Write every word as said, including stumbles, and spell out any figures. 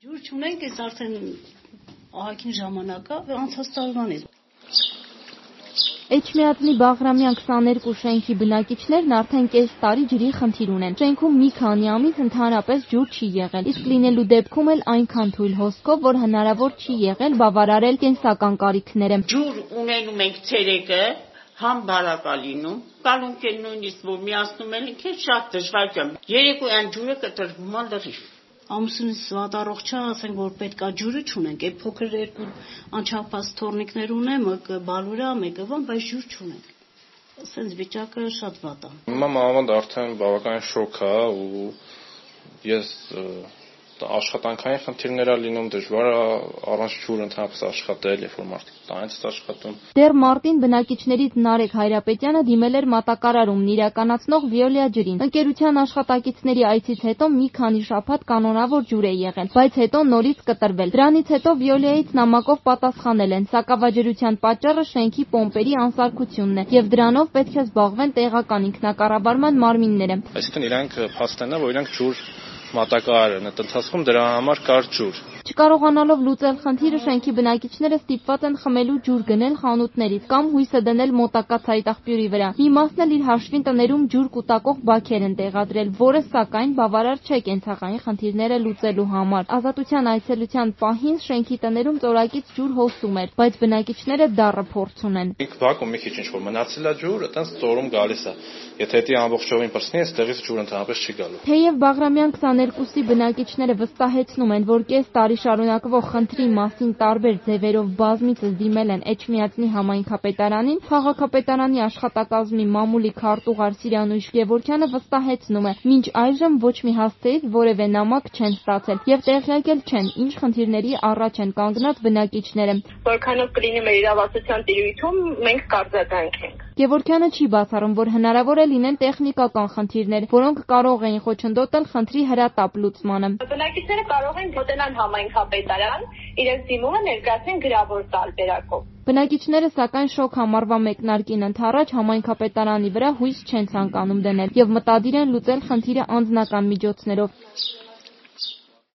Ջուր չունենք, այս արդեն ահագին ժամանակ է, անցած տարվանից։ Էջմիածնի Բաղրամյան քսաներկու շենքի բնակիչներն արդեն կես տարի ջրի խնդիր ունեն։ Շենքում մի քանի ամիս ընդհանրապես ջուր չի եղել, իսկ լինելու դեպքում էլ այնքան թույլ հոսքով, որ հնարավոր չի եղել բավարարել կենսական կարիքները։ Ջուր ունենում ենք ցերեկը, համ բարակա լինում, կալունք են նույնիսկ որ միացնում են, ինքն շատ դժվար է։ Երեկոյան ջուրը կտրվում է լրիվ։ Ամուսինս վատառողջ է, ասենք որ պետքա ջուրը չունենք, այդ փոքր երկու անչափած թորնիկներ ունեմ, մեկը բալուրա, մեկը վում, բայց ջուր չունենք։ Ասենց վիճակը շատ վատ է։ Հիմա մաման արդեն բավական շոկ է ու ես աշխատանքային խնդիրներ է լինում, դժվար է առանց ջուր ընդհանրապես աշխատել, երբ որ մարդիկ տանից աշխատում։ Դեռ մարտին բնակիչներից Նարեկ Հայրապետյանը դիմել էր մատակարարումն իրականացնող Վիոլիա ջրին։ Ընկերության աշխատակիցների այցից հետո մի քանի շաբաթ կանոնավոր ջուր է եղել, բայց հետո նորից կտրվել։ Դրանից հետո Վիոլիայից նամակով պատասխանել են, սակավաջրության պատճառը շենքի պոմպերի անսարքությունն է, եւ դրանով պետք է զբաղվեն տեղական ինքնակառավարման մարմինները։ Այսինքն իրանք փաստեն է, որ իրանք ջուր մատակարարն է, ընթացքում դրա համար կար ջուր։ Չկարողանալով լուծել խնդիրը, շենքի բնակիչները ստիպված են խմելու ջուր գնել խանութներից կամ հույսը դնել մոտակա ցայտաղբյուրի վրա։ Մի մասն էլ իր հաշվին տներում ջուր կուտակող բաքեր են տեղադրել, որը սակայն բավարար չէ կենցաղային խնդիրները լուծելու համար։ Ազատության այցելության պահին շենքի տներում ծորակից ջուր հոսում էր, բայց բնակիչները դառը փորձ ունեն։ Ինք բակում մի քիչ ինչ-որ մնացել է ջուր, այտենց ծորում գալիս է։ Եթե դա ամբողջովին պրծնի, այստեղից ջուր ընդհանրապես չի գալու։ Թեև Բաղրամյան քսաներկուսի բնակիչները վստահեցնում են, որ կես տարի շարունակվող խնդրի մասին տարբեր ձևերով բազմիցս դիմել են Էջմիածնի համայնքապետարանին, քաղաքապետարանի աշխատակազմի մամուլի քարտուղար Սիրանույշ Գևորգյանը վստահեցնում է, մինչ այժմ ոչ մի հասցեից որևէ նամակ չեն ստացել եւ տեղյակ էլ չեն, ինչ խնդիրների առաջ են կանգնած բնակիչները։ Որքանով կլինի մեր իրավասության տիրույթում, մենք կարձագանք ենք։ Գևորգյանը չի բացառում, որ հնարավոր է լինեն տեխնիկական խնդիրներ, որոնք կարող էին խոչընդոտել խնդրի հրատապ լուծմանը։ Բնակիչները կարող են մոտենալ համայնքապետարան, իրենց դիմումը ներկայացնեն գրավոր տարբերակով։ Բնակիչները սակայն շոկ համարվա մեկնարկին ընդառաջ համայնքապետարանի վրա հույս չեն ցանկանում դնել եւ մտադիր են լուծել խնդիրը անձնական միջոցներով։